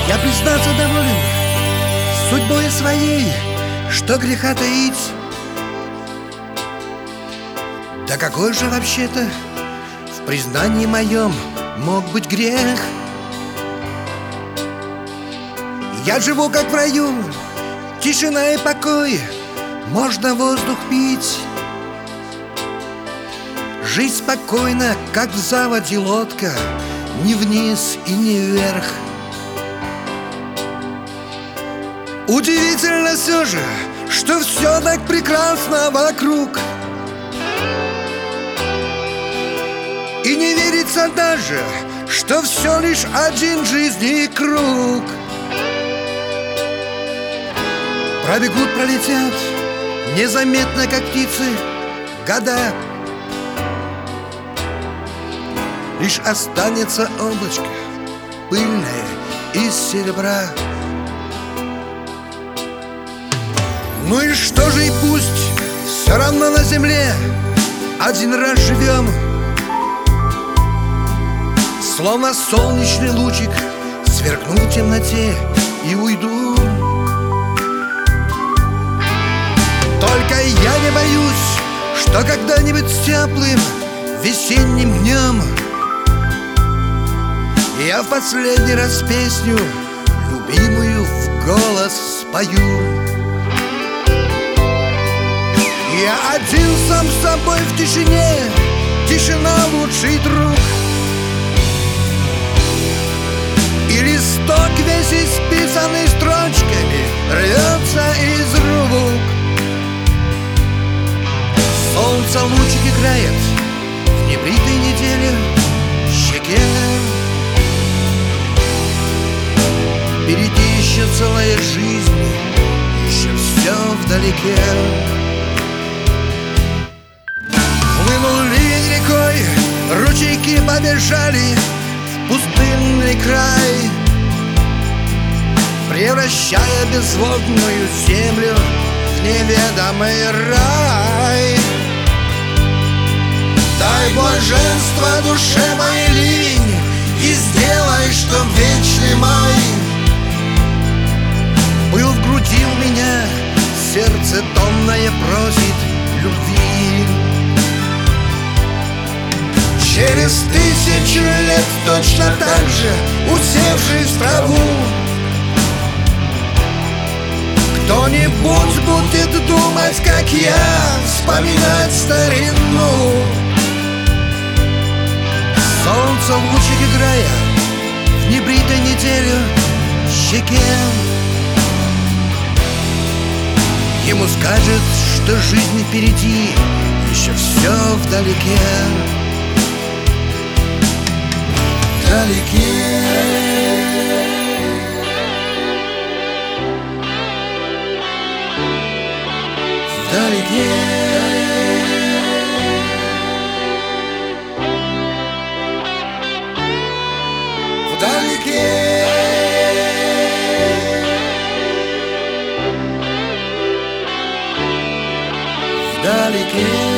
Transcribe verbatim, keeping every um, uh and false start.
Я, признаться, доволен судьбой своей, что греха таить. Да какой же вообще-то в признании моем мог быть грех? Я живу как в раю, тишина и покой, можно воздух пить. Жизнь спокойна, как в заводе лодка, ни вниз и ни вверх. Удивительно все же, что все так прекрасно вокруг. И не верится даже, что все лишь один жизни круг. Пробегут, пролетят незаметно, как птицы, года. Лишь останется облачко пыльное из серебра. Ну и что же, и пусть, все равно на земле один раз живем. Словно солнечный лучик сверкну в темноте и уйду. Только я не боюсь, что когда-нибудь теплым весенним днем я в последний раз песню любимую в голос спою. Я один сам с собой в тишине, тишина лучший друг. И листок весь исписанный строчками рвется из рук. Солнце лучик играет в небритой неделе щеке. Впереди еще целая жизнь, еще все вдалеке. Хлынул ливень рекой, ручейки побежали в пустынный край, превращая безводную землю в неведомый рай. Дай блаженство душе моей ливень, и сделай, чтоб вечный май был в груди у меня, сердце томное просит любви. Через тысячу лет точно так же, усевшись в траву, кто-нибудь будет думать, как я, вспоминать старину. Солнце в лучик играя в небритой неделю щеке, ему скажет, что жизнь впереди, еще все вдалеке. Вдалеке. Вдалеке. Вдалеке. Вдалеке.